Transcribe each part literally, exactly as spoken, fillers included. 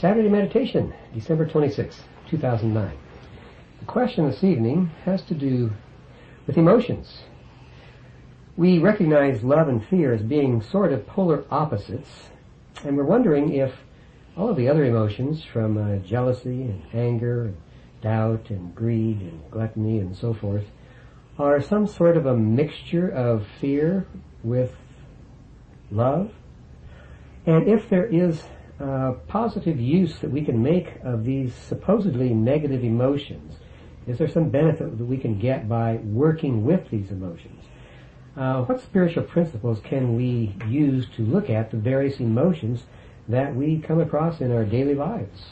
Saturday Meditation, December twenty-sixth, two thousand nine. The question this evening has to do with emotions. We recognize love and fear as being sort of polar opposites, and we're wondering if all of the other emotions, from uh, jealousy and anger and doubt and greed and gluttony and so forth, are some sort of a mixture of fear with love. And if there is uh, positive use that we can make of these supposedly negative emotions, is there some benefit that we can get by working with these emotions? Uh, what spiritual principles can we use to look at the various emotions that we come across in our daily lives?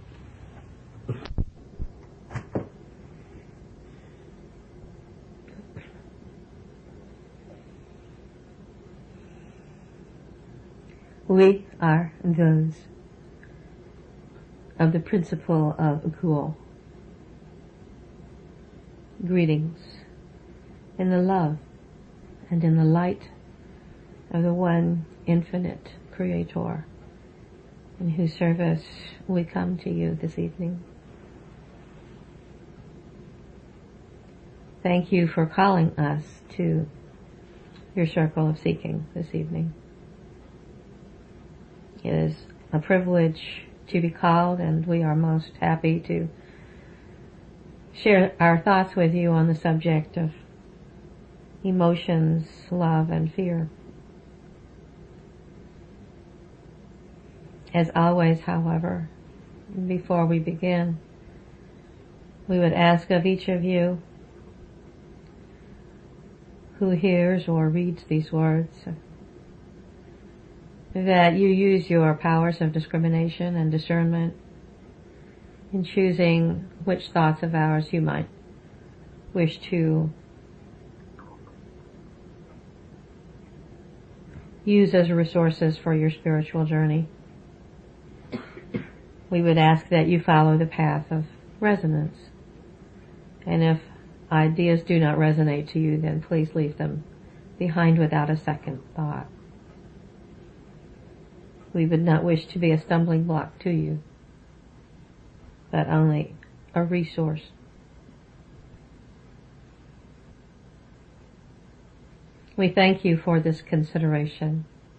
We are those of the principle of Akuo. Greetings in the love and in the light of the one infinite Creator, in whose service we come to you this evening. Thank you for calling us to your circle of seeking this evening. It is a privilege to be called, and we are most happy to share our thoughts with you on the subject of emotions, love, and fear. As always, however, before we begin, we would ask of each of you who hears or reads these words that you use your powers of discrimination and discernment in choosing which thoughts of ours you might wish to use as resources for your spiritual journey. We would ask that you follow the path of resonance. And if ideas do not resonate to you, then please leave them behind without a second thought. We would not wish to be a stumbling block to you, but only a resource. We thank you for this consideration.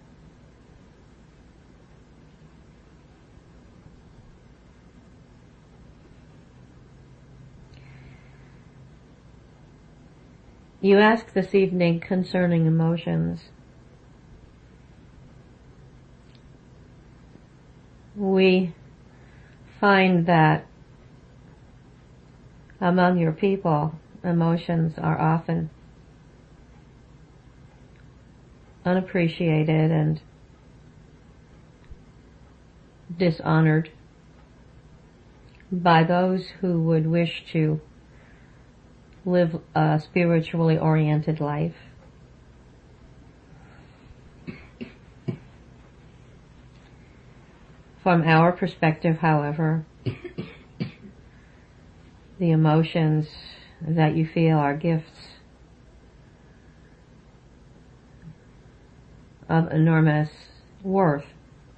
You ask this evening concerning emotions. We find that among your people, emotions are often unappreciated and dishonored by those who would wish to live a spiritually oriented life. From our perspective, however, the emotions that you feel are gifts of enormous worth.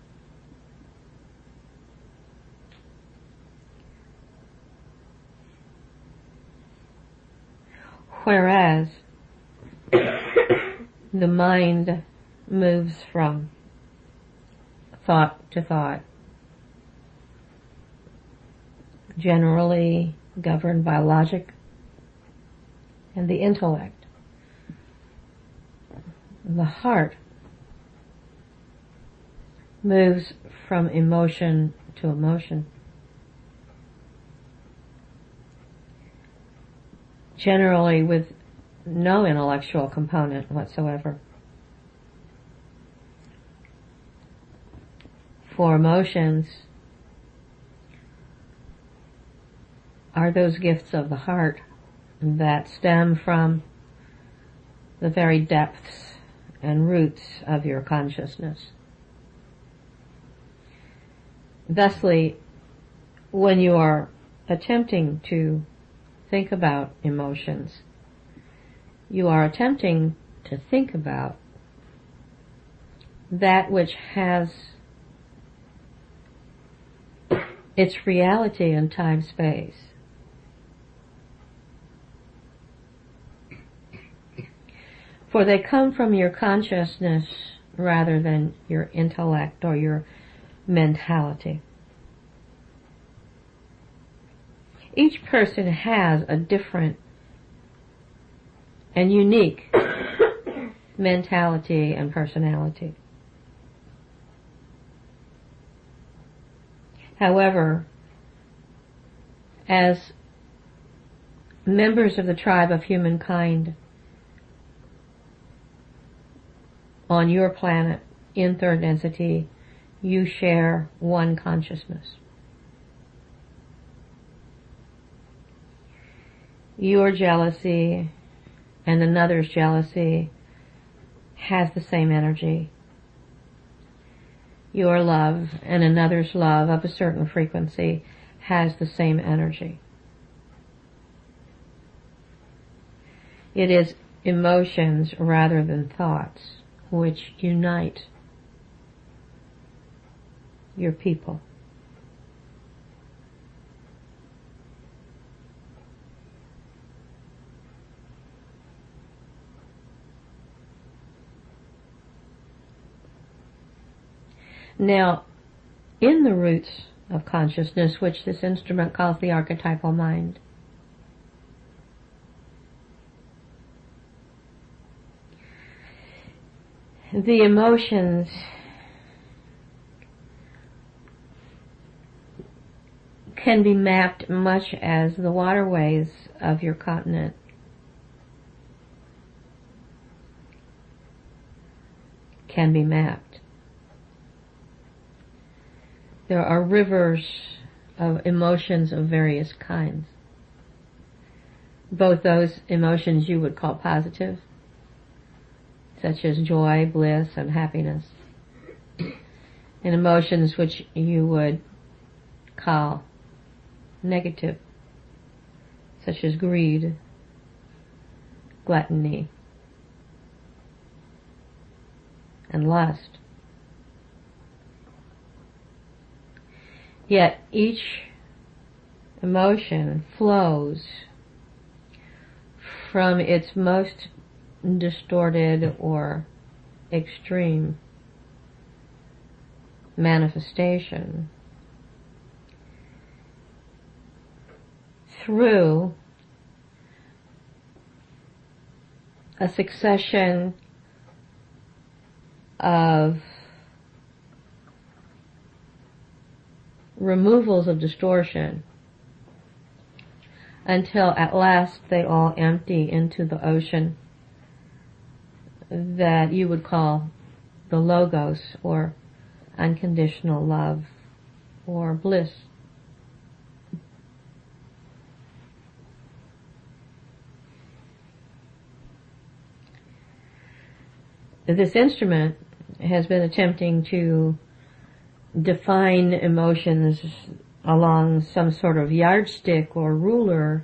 Whereas the mind moves from thought to thought, generally governed by logic and the intellect. The heart moves from emotion to emotion, generally with no intellectual component whatsoever. For emotions are those gifts of the heart that stem from the very depths and roots of your consciousness. Thusly, when you are attempting to think about emotions, you are attempting to think about that which has its reality in time-space. For they come from your consciousness rather than your intellect or your mentality. Each person has a different and unique mentality and personality. However, as members of the tribe of humankind on your planet in third density, you share one consciousness. Your jealousy and another's jealousy has the same energy. Your love and another's love of a certain frequency has the same energy. It is emotions rather than thoughts which unite your people. Now, in the roots of consciousness, which this instrument calls the archetypal mind, the emotions can be mapped much as the waterways of your continent. Can be mapped. There are rivers of emotions of various kinds. Both those emotions you would call positive, such as joy, bliss, and happiness, and emotions which you would call negative, such as greed, gluttony, and lust. Yet each emotion flows from its most distorted or extreme manifestation through a succession of removals of distortion until at last they all empty into the ocean that you would call the logos, or unconditional love, or bliss. This instrument has been attempting to define emotions along some sort of yardstick or ruler,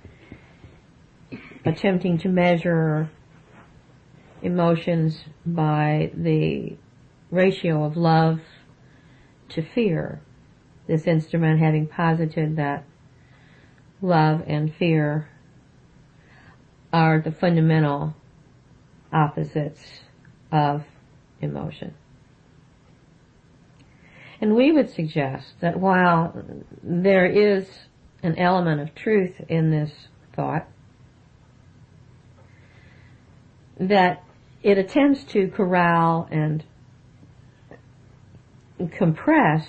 attempting to measure emotions by the ratio of love to fear. This instrument having posited that love and fear are the fundamental opposites of emotion. And we would suggest that while there is an element of truth in this thought, that it attempts to corral and compress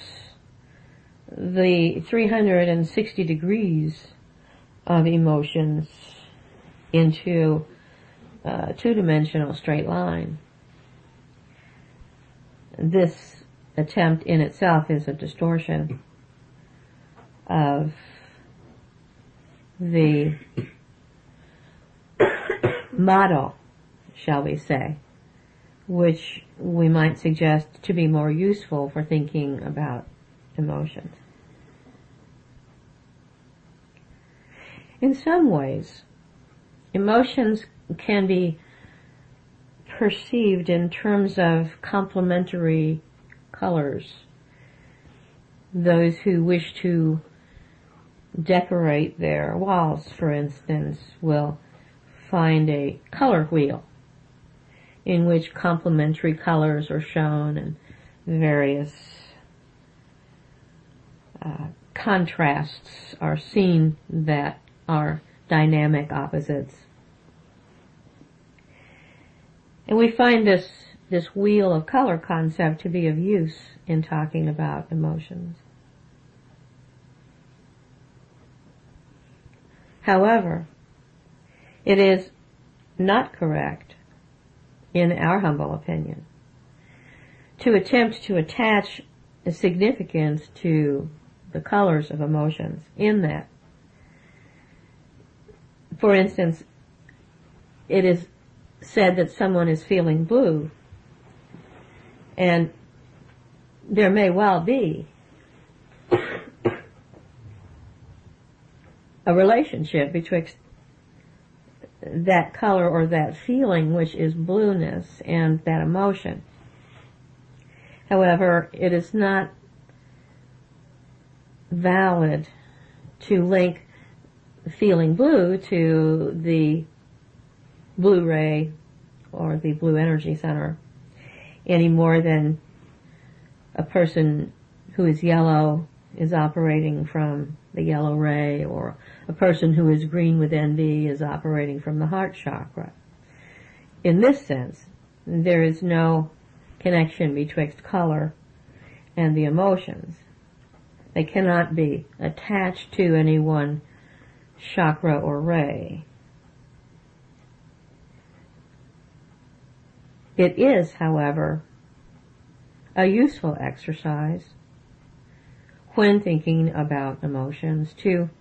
the three hundred sixty degrees of emotions into a two-dimensional straight line. This attempt in itself is a distortion of the model, shall we say, which we might suggest to be more useful for thinking about emotions. In some ways, emotions can be perceived in terms of complementary colors. those who wish to decorate their walls, for instance, will find a color wheel in which complementary colors are shown and various uh, contrasts are seen that are dynamic opposites. And we find this, this wheel of color concept to be of use in talking about emotions. However, it is not correct, in our humble opinion, to attempt to attach a significance to the colors of emotions in that. For instance, it is said that someone is feeling blue, and there may well be a relationship betwixt that color or that feeling, which is blueness, and that emotion. However, it is not valid to link feeling blue to the blue ray or the blue energy center any more than a person who is yellow is operating from the yellow ray, or a person who is green with envy is operating from the heart chakra. In this sense, there is no connection betwixt color and the emotions. They cannot be attached to any one chakra or ray. It is, however, a useful exercise when thinking about emotions to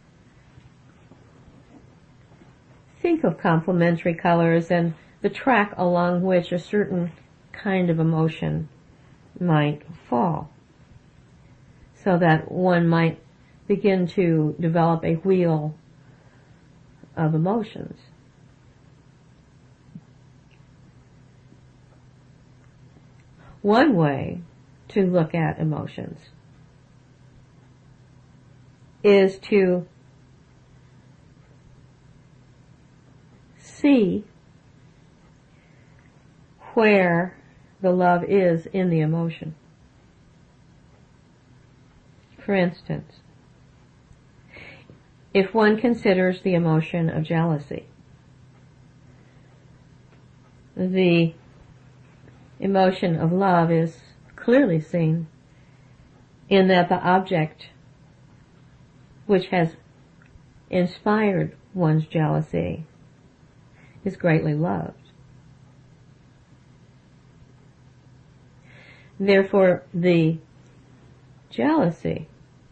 think of complementary colors and the track along which a certain kind of emotion might fall, so that one might begin to develop a wheel of emotions. One way to look at emotions is to see where the love is in the emotion. For instance, if one considers the emotion of jealousy, the emotion of love is clearly seen in that the object which has inspired one's jealousy is greatly loved. Therefore, the jealousy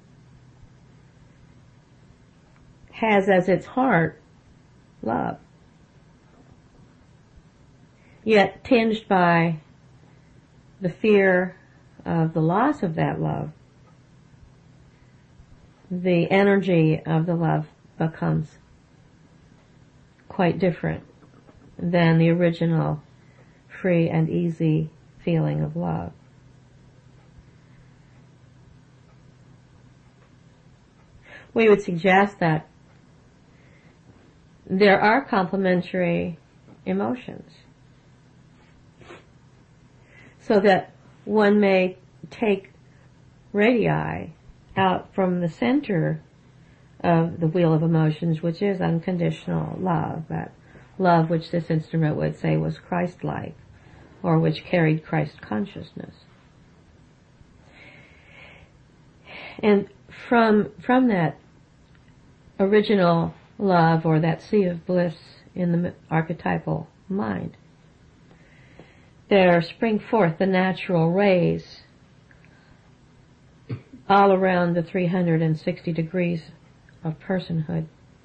has as its heart love, yet tinged by the fear of the loss of that love. The energy of the love becomes quite different than the original free and easy feeling of love. We would suggest that there are complementary emotions, so that one may take radii out from the center of the wheel of emotions, which is unconditional love, that love which this instrument would say was Christ-like, or which carried Christ consciousness. And from from that original love, or that sea of bliss in the archetypal mind, there spring forth the natural rays all around the three hundred sixty degrees of personhood.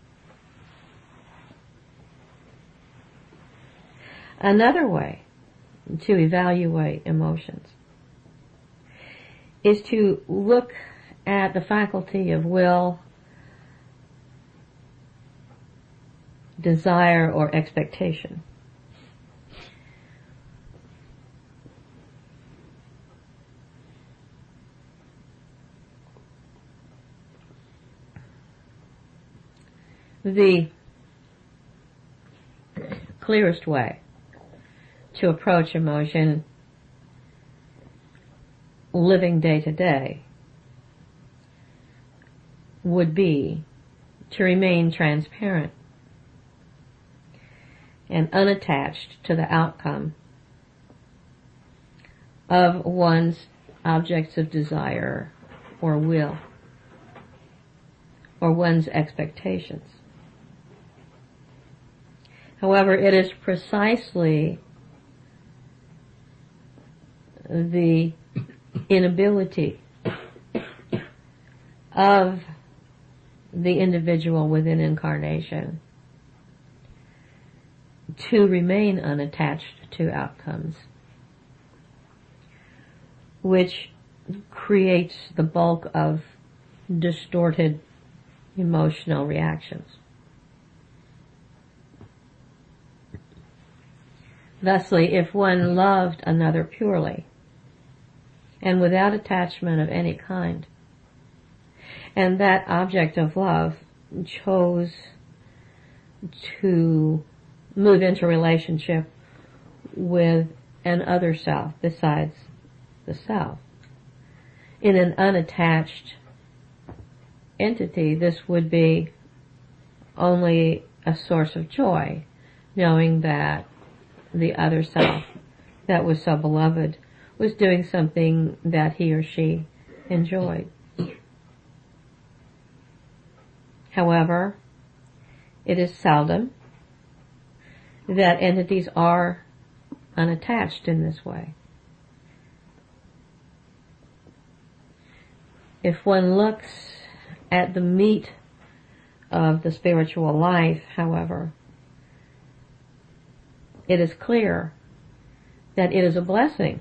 Another way to evaluate emotions is to look at the faculty of will, desire, or expectation. the clearest way to approach emotion living day to day would be to remain transparent and unattached to the outcome of one's objects of desire or will or one's expectations. However, it is precisely the inability of the individual within incarnation to remain unattached to outcomes, which creates the bulk of distorted emotional reactions. Thusly, if one loved another purely and without attachment of any kind, and that object of love chose to move into relationship with an other self besides the self, in an unattached entity, this would be only a source of joy, knowing that the other self that was so beloved was doing something that he or she enjoyed. However, it is seldom that entities are unattached in this way. If one looks at the meat of the spiritual life, however, it is clear that it is a blessing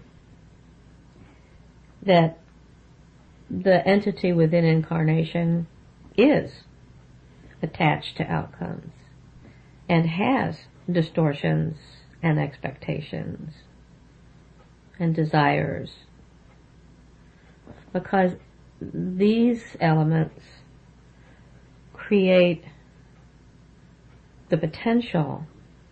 that the entity within incarnation is attached to outcomes and has distortions and expectations and desires, because these elements create the potential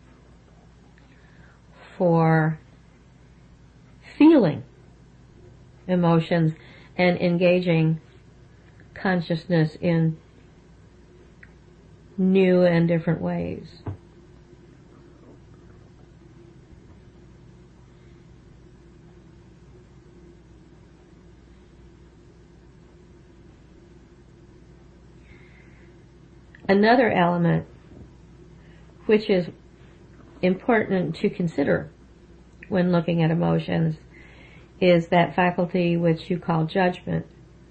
for feeling emotions and engaging consciousness in new and different ways. Another element which is important to consider when looking at emotions is that faculty which you call judgment.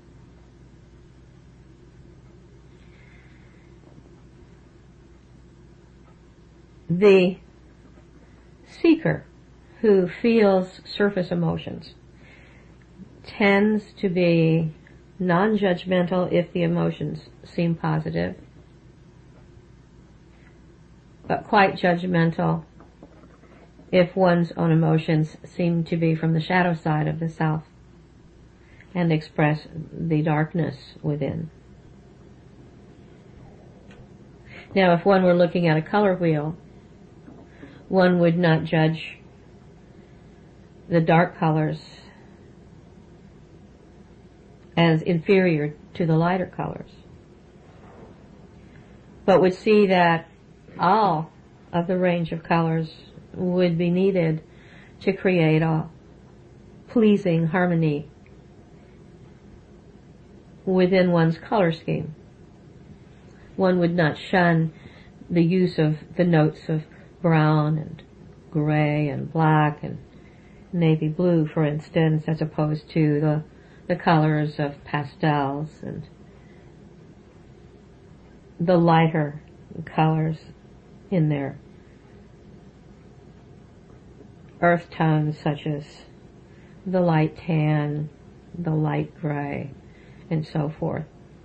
The seeker who feels surface emotions tends to be non-judgmental if the emotions seem positive, but quite judgmental if one's own emotions seem to be from the shadow side of the self and express the darkness within. Now, if one were looking at a color wheel, one would not judge the dark colors as inferior to the lighter colors, but would see that all of the range of colors would be needed to create a pleasing harmony within one's color scheme. One would not shun the use of the notes of brown and gray and black and navy blue, for instance, as opposed to the the colors of pastels and the lighter colors in their earth tones, such as the light tan, the light gray, and so forth.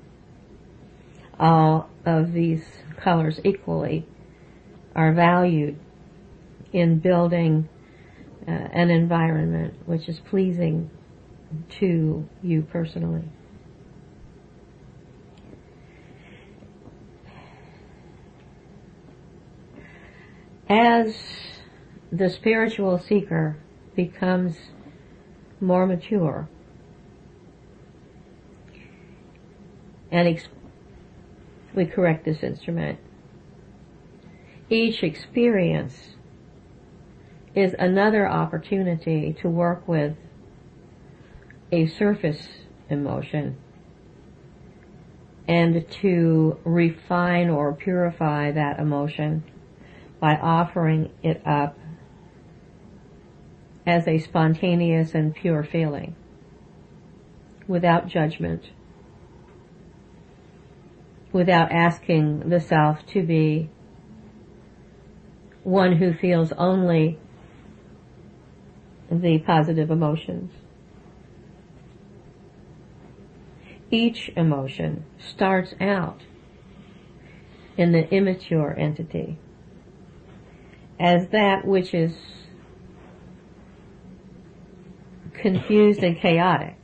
All of these colors equally are valued in building uh, an environment which is pleasing to you personally. As the spiritual seeker becomes more mature and ex- we correct this instrument, each experience is another opportunity to work with a surface emotion and to refine or purify that emotion by offering it up as a spontaneous and pure feeling, without judgment, without asking the self to be one who feels only the positive emotions. Each emotion starts out in the immature entity as that which is confused and chaotic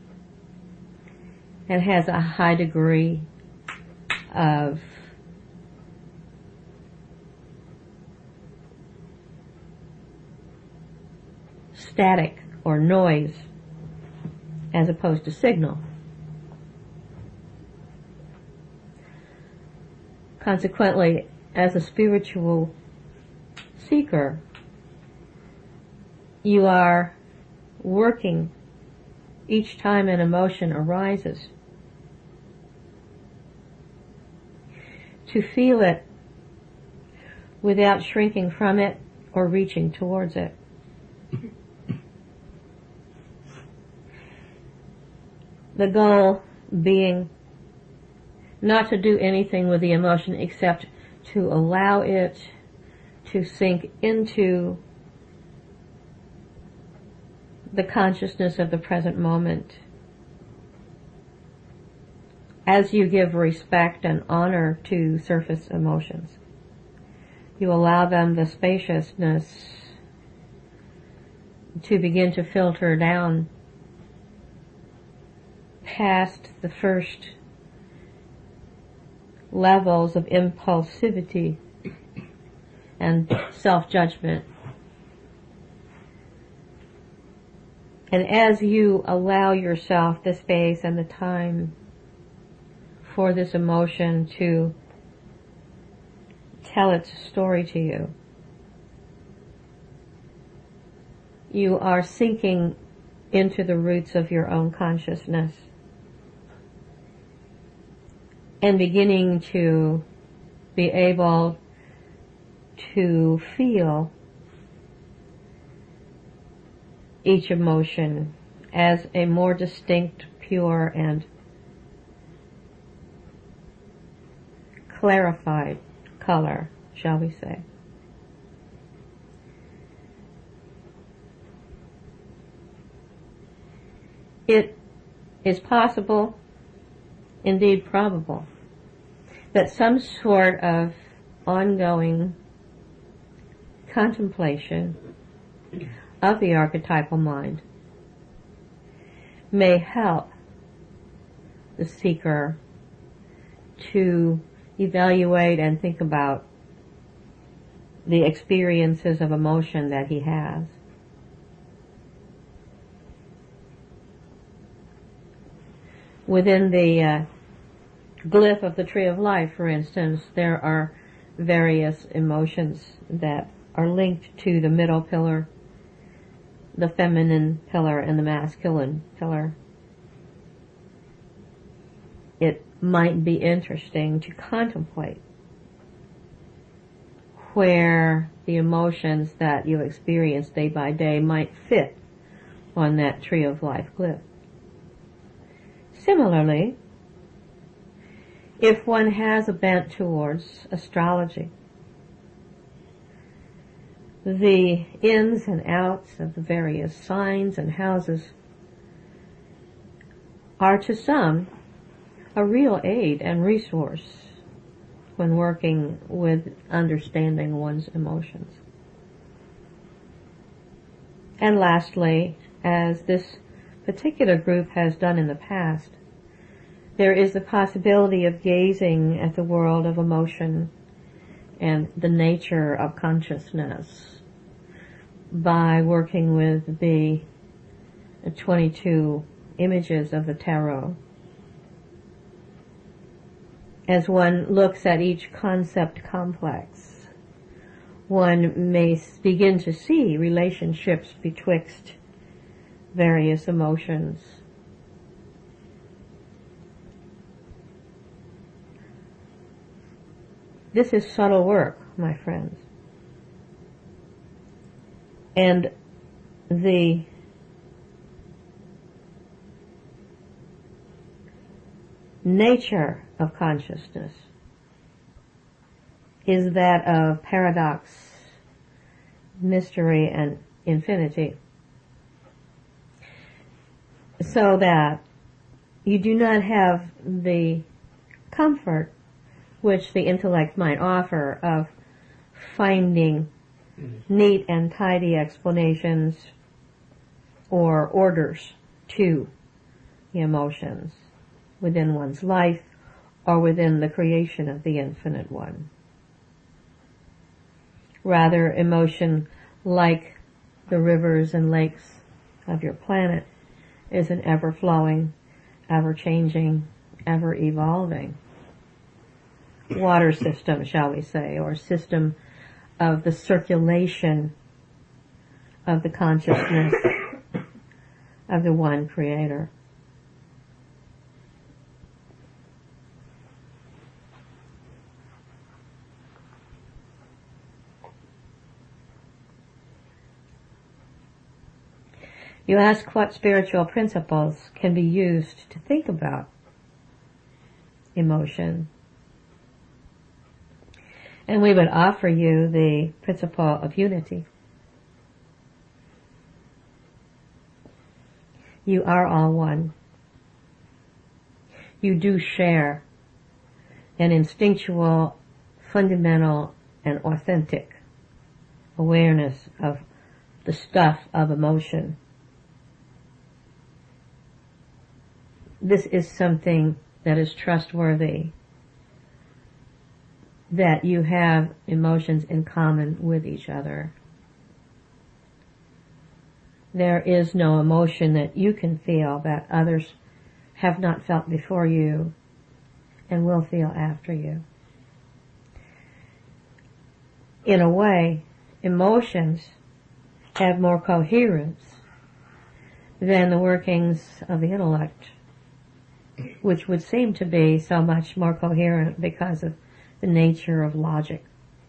and has a high degree of static or noise as opposed to signal. Consequently, as a spiritual seeker, you are working each time an emotion arises to feel it without shrinking from it or reaching towards it. The goal being not to do anything with the emotion except to allow it to sink into the consciousness of the present moment. As you give respect and honor to surface emotions, you allow them the spaciousness to begin to filter down past the first levels of impulsivity and self-judgment. And as you allow yourself the space and the time for this emotion to tell its story to you, you are sinking into the roots of your own consciousness and beginning to be able to feel each emotion as a more distinct, pure, and clarified color, shall we say. It is possible, indeed probable, that some sort of ongoing contemplation of the archetypal mind may help the seeker to evaluate and think about the experiences of emotion that he has. Within the uh, glyph of the Tree of Life, for instance, there are various emotions that are linked to the middle pillar, the feminine pillar, and the masculine pillar. It might be interesting to contemplate where the emotions that you experience day by day might fit on that Tree of Life glyph. Similarly, if one has a bent towards astrology, the ins and outs of the various signs and houses are to some a real aid and resource when working with understanding one's emotions. And lastly, as this particular group has done in the past, there is the possibility of gazing at the world of emotion and the nature of consciousness by working with the twenty-two images of the tarot. As one looks at each concept complex, one may begin to see relationships betwixt various emotions. This is subtle work, my friends. And the nature of consciousness is that of paradox, mystery, and infinity. So that you do not have the comfort which the intellect might offer of finding neat and tidy explanations or orders to the emotions within one's life or within the creation of the Infinite One. Rather, emotion, like the rivers and lakes of your planet, is an ever-flowing, ever-changing, ever-evolving water system, shall we say, or system of the circulation of the consciousness of the one Creator. You ask what spiritual principles can be used to think about emotion. And we would offer you the principle of unity. You are all one. You do share an instinctual, fundamental, and authentic awareness of the stuff of emotion. This is something that is trustworthy, that you have emotions in common with each other. There is no emotion that you can feel that others have not felt before you and will feel after you. In a way, emotions have more coherence than the workings of the intellect, which would seem to be so much more coherent because of the nature of logic.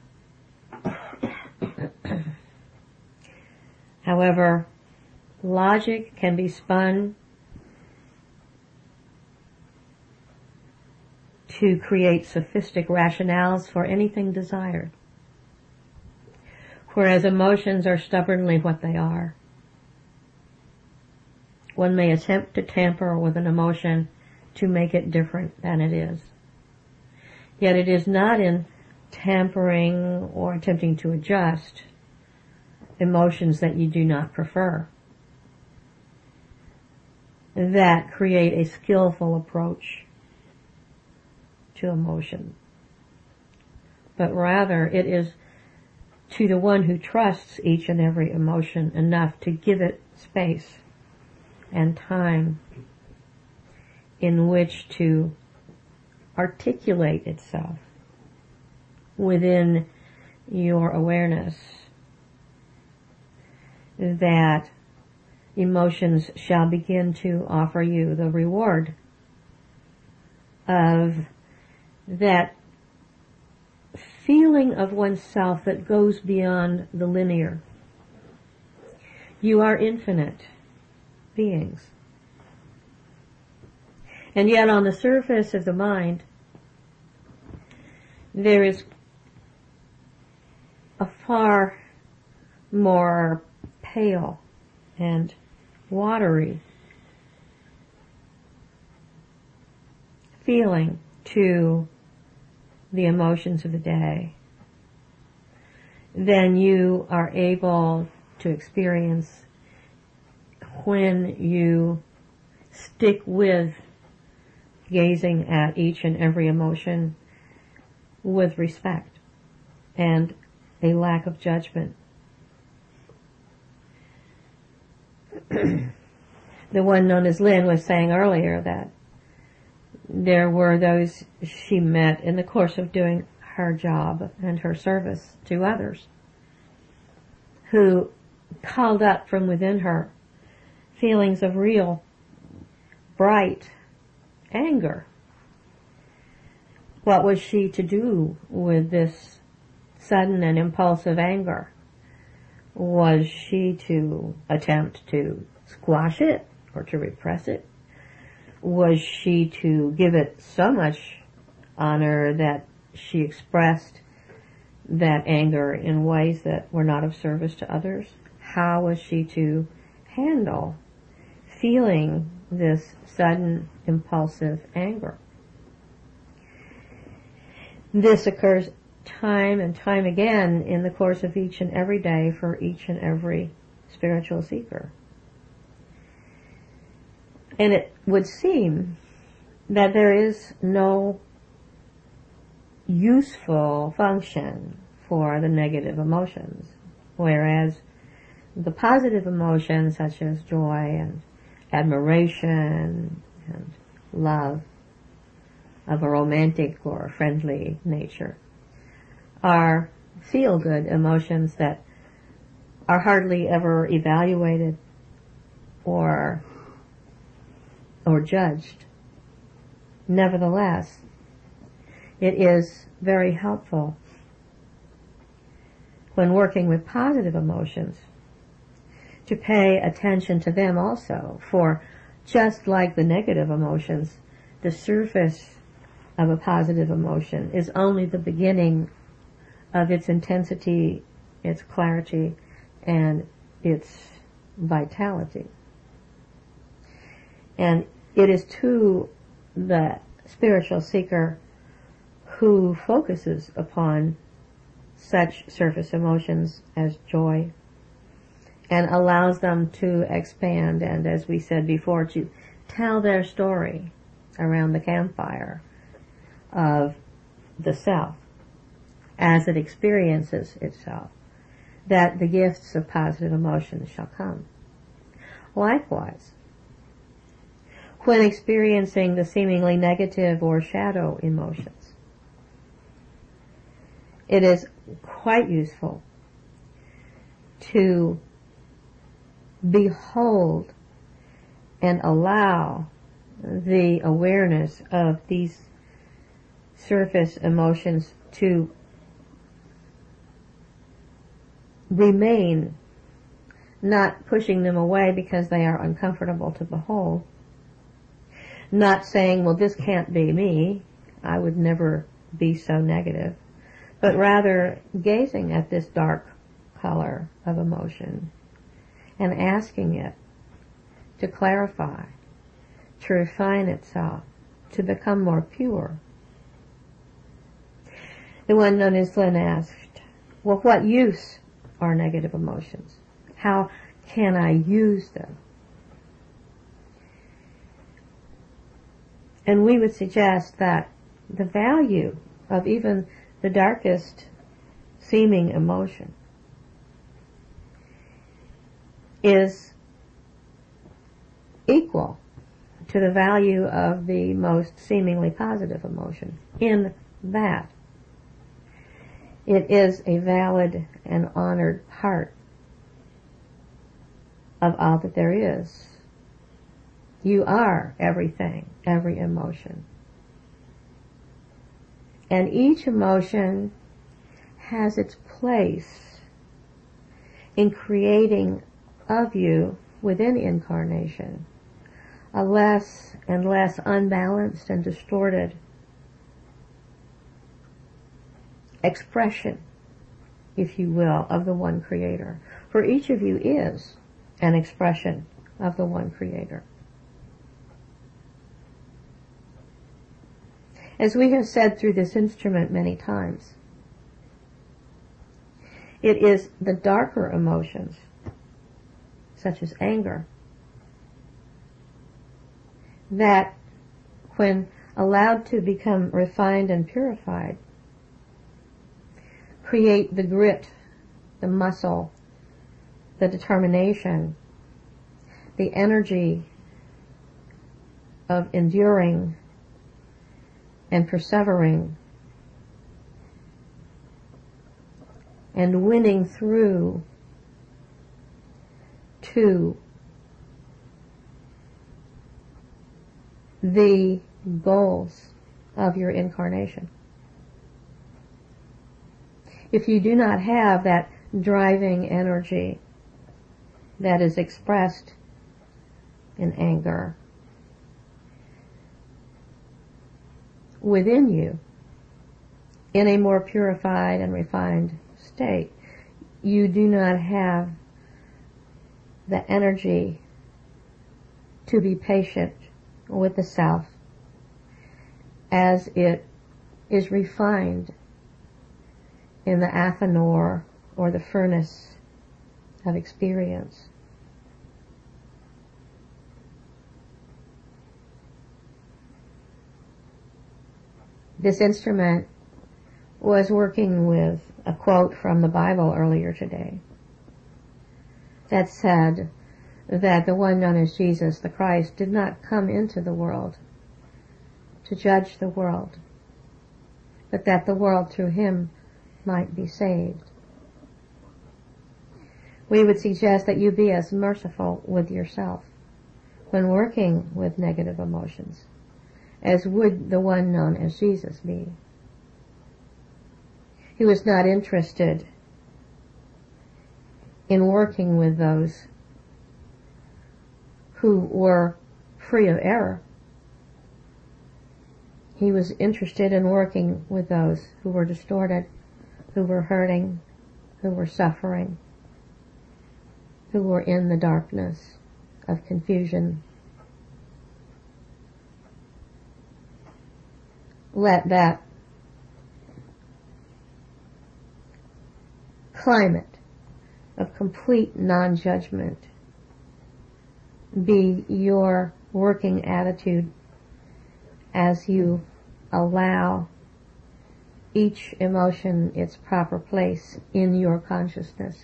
However, logic can be spun to create sophistic rationales for anything desired, whereas emotions are stubbornly what they are. One may attempt to tamper with an emotion to make it different than it is. Yet it is not in tampering or attempting to adjust emotions that you do not prefer that create a skillful approach to emotion. But rather, it is to the one who trusts each and every emotion enough to give it space and time in which to articulate itself within your awareness, that emotions shall begin to offer you the reward of that feeling of oneself that goes beyond the linear. You are infinite beings. And yet on the surface of the mind, there is a far more pale and watery feeling to the emotions of the day than you are able to experience when you stick with gazing at each and every emotion with respect and a lack of judgment. The one known as Lynn was saying earlier that there were those she met in the course of doing her job and her service to others who called up from within her feelings of real, bright anger. What was she to do with this sudden and impulsive anger? Was she to attempt to squash it or to repress it? Was she to give it so much honor that she expressed that anger in ways that were not of service to others? How was she to handle feeling this sudden impulsive anger? This occurs time and time again in the course of each and every day for each and every spiritual seeker. And it would seem that there is no useful function for the negative emotions, whereas the positive emotions such as joy and admiration and love of a romantic or friendly nature are feel-good emotions that are hardly ever evaluated or or judged. Nevertheless, it is very helpful when working with positive emotions to pay attention to them also, for just like the negative emotions, the surface of a positive emotion is only the beginning of its intensity, its clarity, and its vitality. And it is to the spiritual seeker who focuses upon such surface emotions as joy and allows them to expand and, as we said before, to tell their story around the campfire of the self as it experiences itself, that the gifts of positive emotions shall come. Likewise, when experiencing the seemingly negative or shadow emotions, it is quite useful to behold and allow the awareness of these surface emotions to remain, not pushing them away because they are uncomfortable to behold, not saying, well, this can't be me, I would never be so negative, but rather gazing at this dark color of emotion and asking it to clarify, to refine itself, to become more pure. The one known as Lynn asked, well, what use are negative emotions? How can I use them? And we would suggest that the value of even the darkest seeming emotion is equal to the value of the most seemingly positive emotion, in that it is a valid and honored part of all that there is. You are everything, every emotion. And each emotion has its place in creating of you within incarnation a less and less unbalanced and distorted expression, if you will, of the one Creator. For each of you is an expression of the one Creator. As we have said through this instrument many times, it is the darker emotions, such as anger, that, when allowed to become refined and purified, create the grit, the muscle, the determination, the energy of enduring and persevering and winning through to the goals of your incarnation. If you do not have that driving energy that is expressed in anger within you in a more purified and refined state, you do not have the energy to be patient with the self as it is refined in the Athanor or the furnace of experience. This instrument was working with a quote from the Bible earlier today that said that the one known as Jesus, the Christ, did not come into the world to judge the world, but that the world through him might be saved. We would suggest that you be as merciful with yourself when working with negative emotions as would the one known as Jesus be. He was not interested in working with those who were free of error. He was interested in working with those who were distorted, who were hurting, who were suffering, who were in the darkness of confusion. Let that climate of complete non-judgment be your working attitude as you allow each emotion its proper place in your consciousness,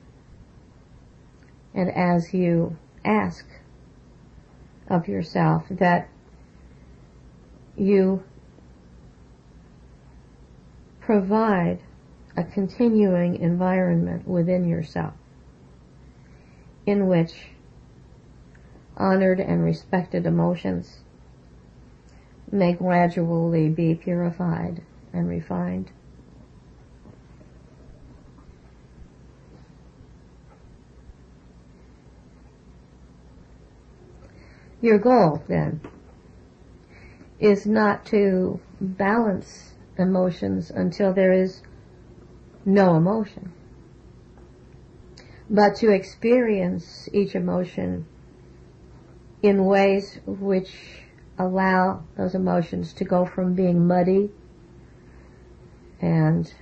and as you ask of yourself that you provide a continuing environment within yourself in which honored and respected emotions may gradually be purified and refined. Your goal, then, is not to balance emotions until there is no emotion, but to experience each emotion in ways which allow those emotions to go from being muddy and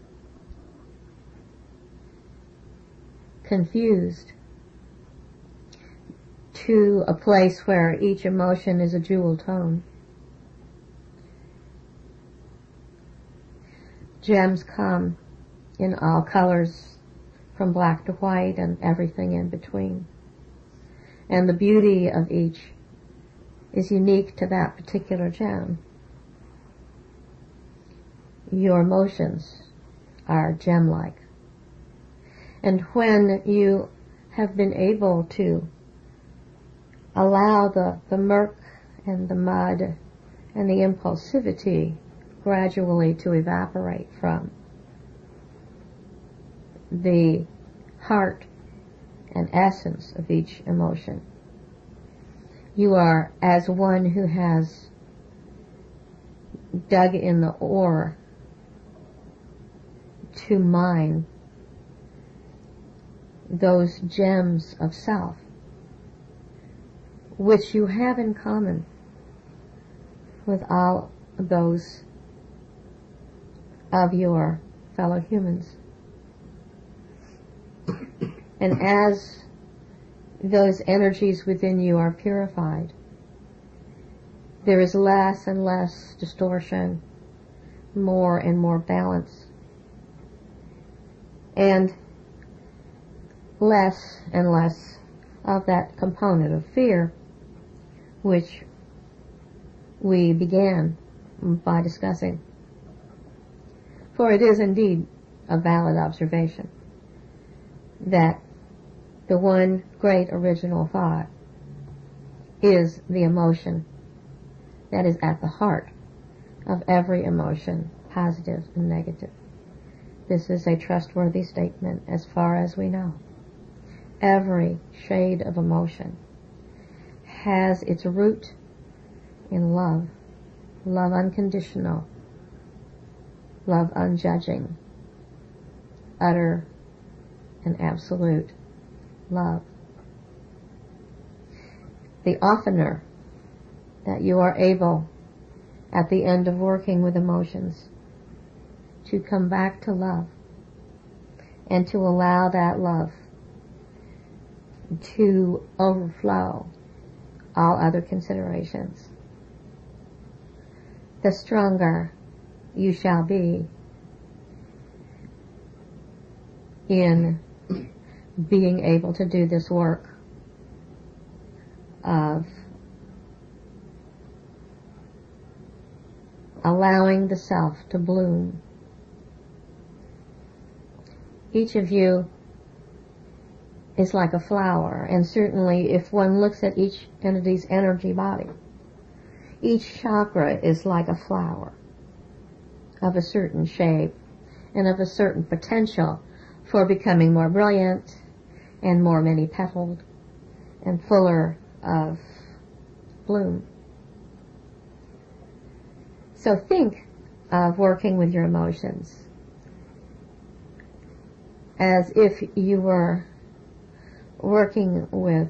confused to a place where each emotion is a jewel tone. Gems come in all colors, from black to white and everything in between. And the beauty of each is unique to that particular gem. Your emotions are gem-like. And when you have been able to allow the, the murk and the mud and the impulsivity gradually to evaporate from the heart and essence of each emotion, you are as one who has dug in the ore to mine those gems of self, which you have in common with all those of your fellow humans. And as those energies within you are purified, there is less and less distortion, more and more balance. and less and less of that component of fear which we began by discussing. For it is indeed a valid observation that the one great original thought is the emotion that is at the heart of every emotion, positive and negative. This is a trustworthy statement as far as we know. Every shade of emotion has its root in love, love unconditional, love unjudging, utter and absolute love. The oftener that you are able, at the end of working with emotions, to come back to love and to allow that love to overflow all other considerations, the stronger you shall be in being able to do this work of allowing the self to bloom. Each of you is like a flower, and certainly if one looks at each entity's energy body, each chakra is like a flower of a certain shape and of a certain potential for becoming more brilliant and more many-petaled and fuller of bloom. So think of working with your emotions as if you were working with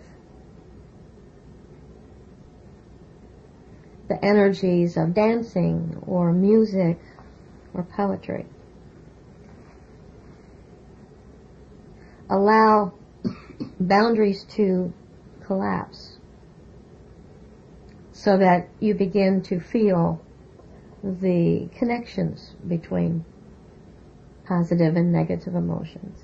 the energies of dancing or music or poetry. Allow boundaries to collapse so that you begin to feel the connections between positive and negative emotions.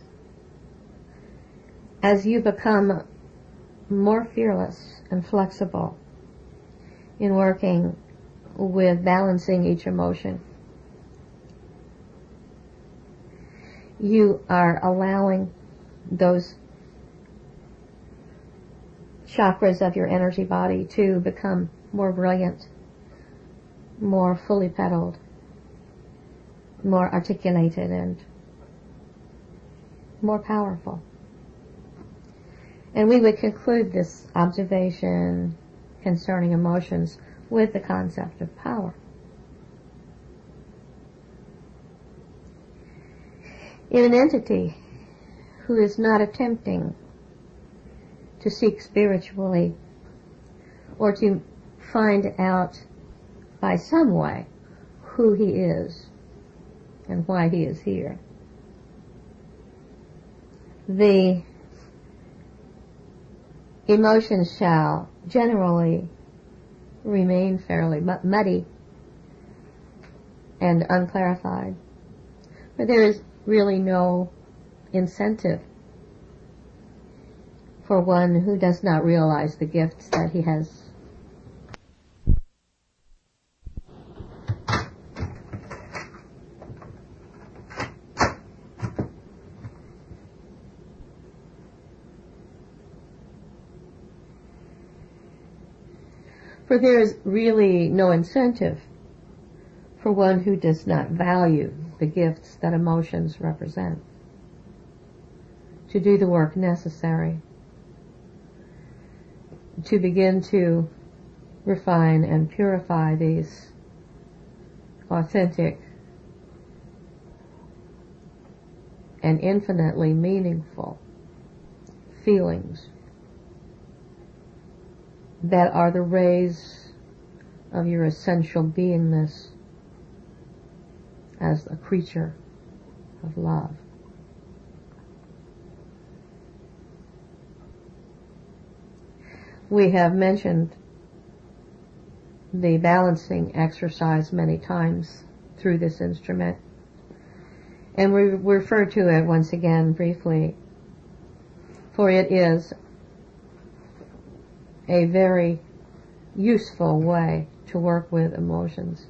As you become more fearless and flexible in working with balancing each emotion, you are allowing those chakras of your energy body to become more brilliant, more fully petaled, more articulated, and more powerful. And we would conclude this observation concerning emotions with the concept of power. In an entity who is not attempting to seek spiritually or to find out by some way who he is and why he is here, the emotions shall generally remain fairly muddy and unclarified, but there is really no incentive for one who does not realize the gifts that he has. For there is really no incentive for one who does not value the gifts that emotions represent to do the work necessary to begin to refine and purify these authentic and infinitely meaningful feelings that are the rays of your essential beingness as a creature of love. We have mentioned the balancing exercise many times through this instrument, And we refer to it once again briefly, for it is a very useful way to work with emotions.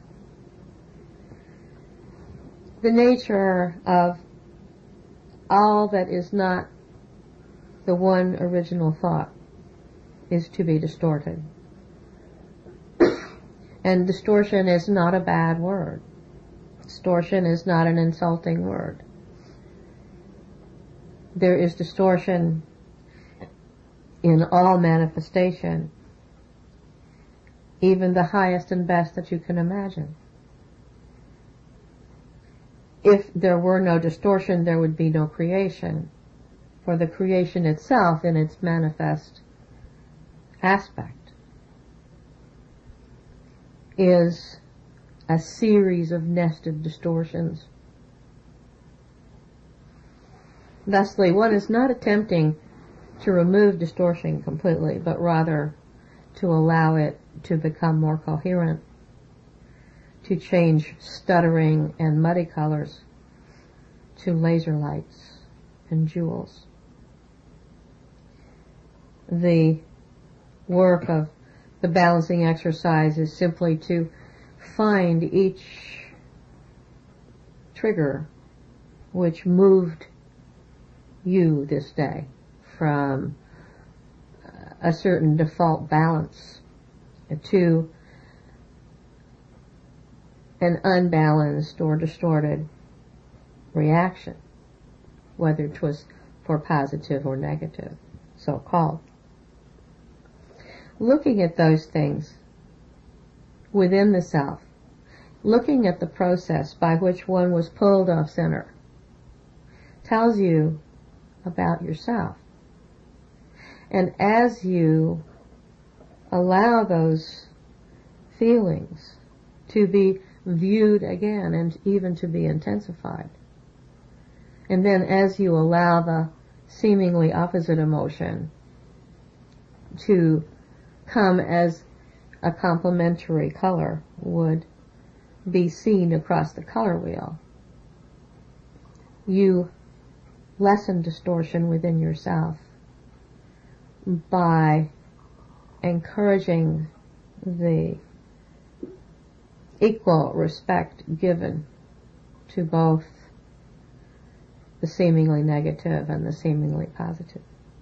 The nature of all that is not the one original thought is to be distorted. And distortion is not a bad word. Distortion is not an insulting word. There is distortion in all manifestation, even the highest and best that you can imagine. If there were no distortion, there would be no creation, for the creation itself in its manifest aspect is a series of nested distortions. Thusly, one is not attempting to remove distortion completely, but rather to allow it to become more coherent, to change stuttering and muddy colors to laser lights and jewels. The work of the balancing exercise is simply to find each trigger which moved you this day from a certain default balance to an unbalanced or distorted reaction, whether it was for positive or negative, so-called. Looking at those things within the self, looking at the process by which one was pulled off center, tells you about yourself. And as you allow those feelings to be viewed again and even to be intensified, and then as you allow the seemingly opposite emotion to come as a complementary color would be seen across the color wheel, you lessen distortion within yourself by encouraging the equal respect given to both the seemingly negative and the seemingly positive.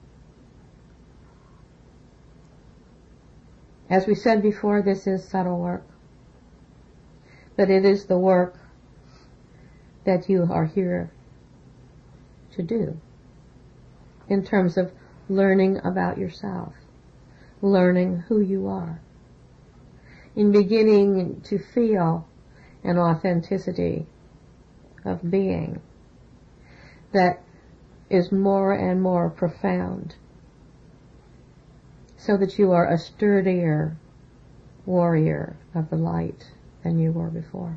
As we said before, this is subtle work, but it is the work that you are here to do in terms of learning about yourself, learning who you are, in beginning to feel an authenticity of being that is more and more profound, so that you are a sturdier warrior of the light than you were before.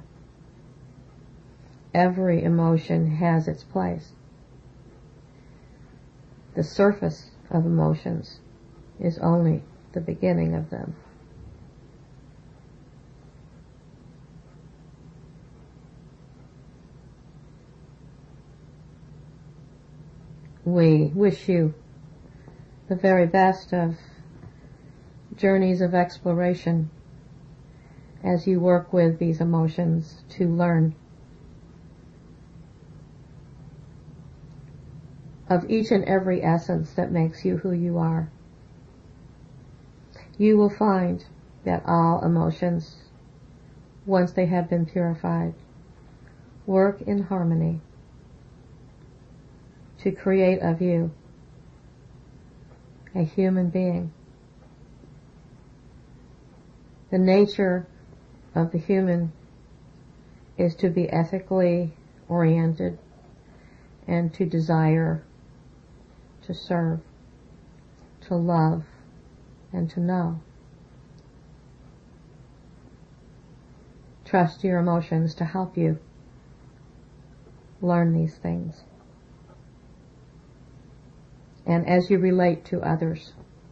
Every emotion has its place. The surface of emotions is only the beginning of them. We wish you the very best of journeys of exploration as you work with these emotions to learn of each and every essence that makes you who you are. You will find that all emotions, once they have been purified, work in harmony to create of you a human being. The nature of the human is to be ethically oriented and to desire to serve, to love, and to know. Trust your emotions to help you learn these things. And as you relate to others,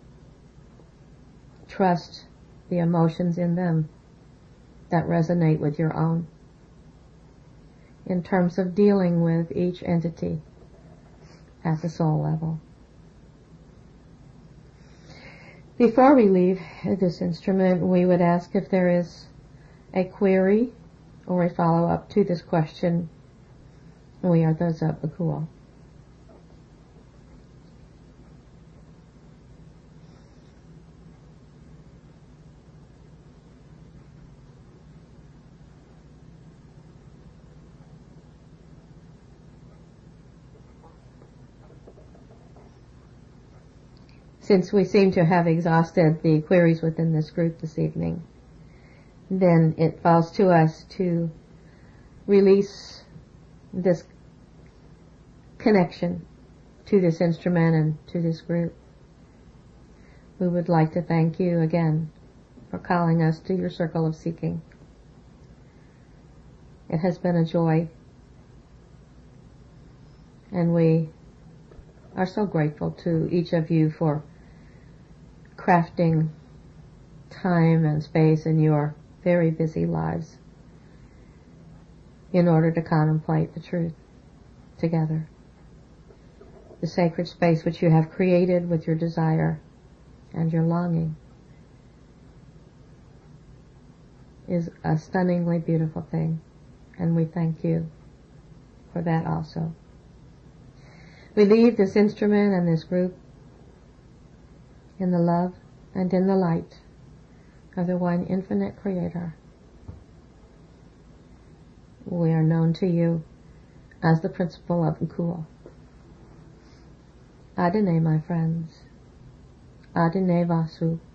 trust the emotions in them that resonate with your own. in terms of dealing with each entity at the soul level. Before we leave this instrument, we would ask if there is a query or a follow-up to this question. We are those of Bakul. Since we seem to have exhausted the queries within this group this evening, then it falls to us to release this connection to this instrument and to this group. We would like to thank you again for calling us to your circle of seeking. It has been a joy, and we are so grateful to each of you for crafting time and space in your very busy lives in order to contemplate the truth together. The sacred space which you have created with your desire and your longing is a stunningly beautiful thing, and we thank you for that also. We leave this instrument and this group in the love and in the light of the one infinite Creator. We are known to you as the principle of Bakul. Adonai, my friends. Adonai Vasu.